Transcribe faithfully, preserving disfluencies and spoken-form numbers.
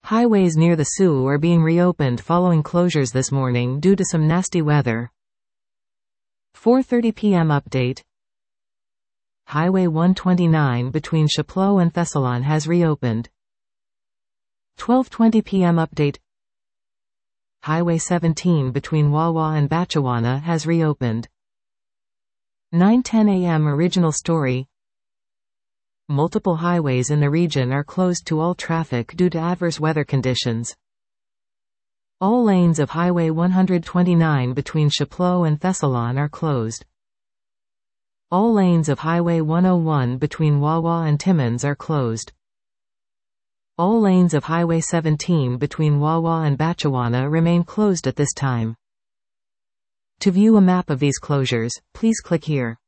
Highways near the Sioux are being reopened following closures this morning due to some nasty weather. four thirty p m update. Highway one twenty-nine between Chapleau and Thessalon has reopened. twelve twenty p m update. Highway seventeen between Wawa and Batchewana has reopened. nine ten a m original story. Multiple highways in the region are closed to all traffic due to adverse weather conditions. All lanes of Highway one twenty-nine between Chapleau and Thessalon are closed. All lanes of Highway one oh one between Wawa and Timmins are closed. All lanes of Highway seventeen between Wawa and Batchewana remain closed at this time. To view a map of these closures, please click here.